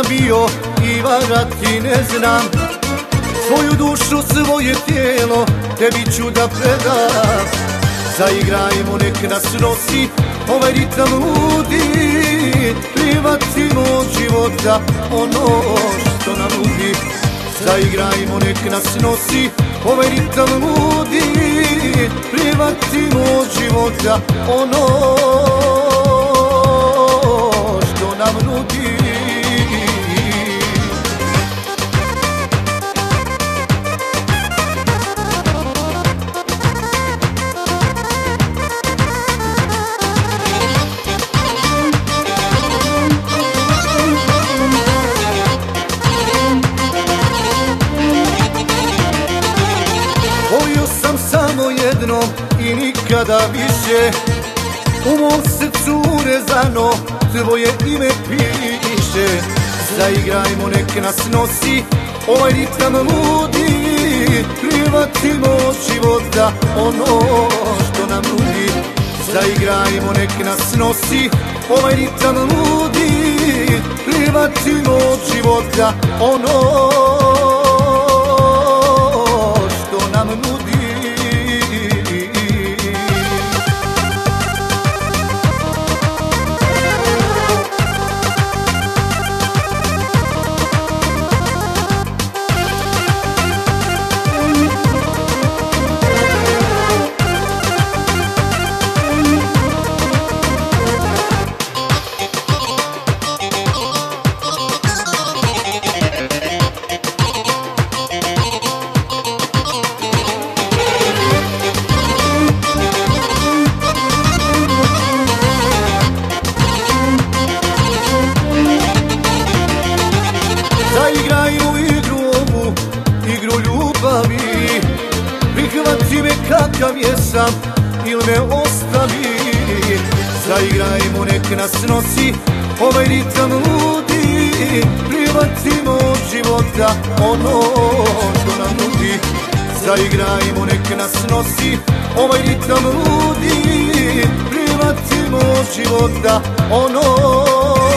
sam bio i varati ne znam. Svoju dušu, svoje tijelo tebi ću da predam. Zaigrajmo, nek nas nosi ovaj ritam ludi. Prihvatimo od života ono što nam nudi. Zaigrajmo, nek nas nosi ovaj ritam ludi. Prihvatimo od života ono što nam nudi. Volio sam samo jednom i nikada više. U mom srcu urezano tvoje ime piše. Zaigrajmo, nek nas nosi ovaj ritam ludi. Prihvatimo od života ono što nam nudi. Zaigrajmo, nek nas nosi ovaj ritam ludi. Prihvatimo od života ono što nam nudi. Zaigrajmo igru ovu, igru ljubavi. Prihvati me kakav jesam ili me ostavi. Zaigrajmo, nek nas nosi ovaj ritam ludi. Prihvatimo od života ono što nam nudi. Zaigrajmo, nek nas nosi ovaj ritam ludi. Prihvatimo od života ono